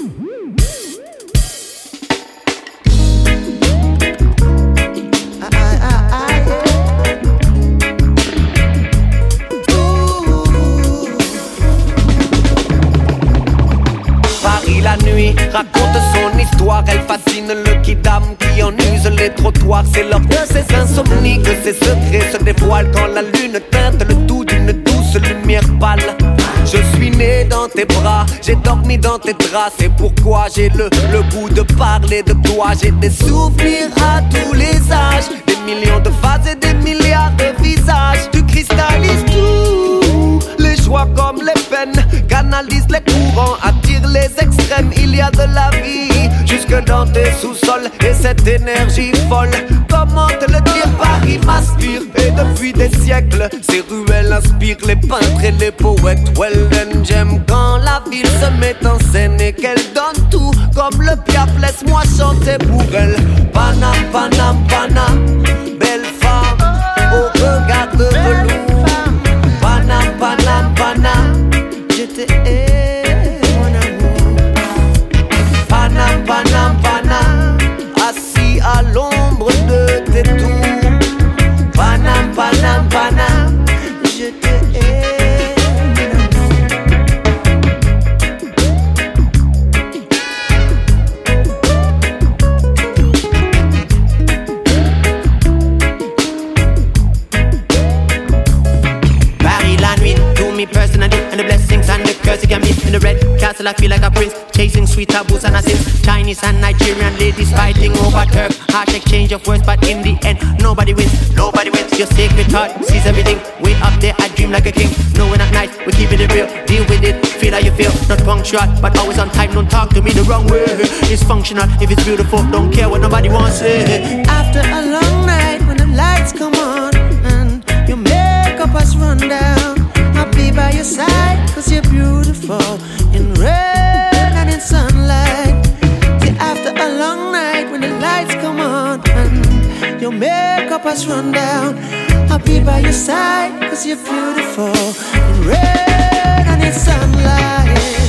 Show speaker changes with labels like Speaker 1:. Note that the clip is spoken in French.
Speaker 1: La nuit raconte son histoire, elle fascine le kidam qui en use les trottoirs. C'est lors de ses insomnies que ses secrets se dévoilent quand la lune teinte le tout d'une douce lumière pâle. Je suis né dans tes bras, j'ai dormi dans tes draps, c'est pourquoi j'ai le goût de parler de toi. J'ai des souvenirs à tous les âges, des millions de phases et des milliards de visages. Tu cristallises tout, les joies comme les peines, canalise les courants, attire les extrêmes. Il y a de la vie jusque dans tes sous-sols et cette énergie folle. Comment te le dire, Paris m'aspire et depuis des siècles ces ruelles inspirent les peintres et les poètes. Well then j'aime quand la ville se met en scène et qu'elle donne tout comme le Piaf. Laisse-moi chanter pour elle. Panam, Panam, Panam, belle femme au regard de velours. Panam, Panam, Panam, je t'aime mon amour. Panam, Panam, Panam, assis à l'ombre de tes tours. Panam, Panam, Panam, je t'aime. Personally, and the blessings and the curse it can be. In the red castle I feel like a prince, chasing sweet taboos and sins. Chinese and Nigerian ladies fighting over turf. Harsh exchange of words, but in the end nobody wins, nobody wins. Your sacred heart sees everything. Way up there I dream like a king. No, we're not nice, we're keeping it real. Deal with it, feel how you feel. Not punctual, but always on time. Don't talk to me the wrong way. It's functional, if it's beautiful, don't care what nobody wants to say. After a long night when the lights come on and your makeup has run down, I'll be by your side, cause you're beautiful in rain and in sunlight. See, after a long night when the lights come on and your makeup has run down, I'll be by your side, cause you're beautiful in rain and in sunlight.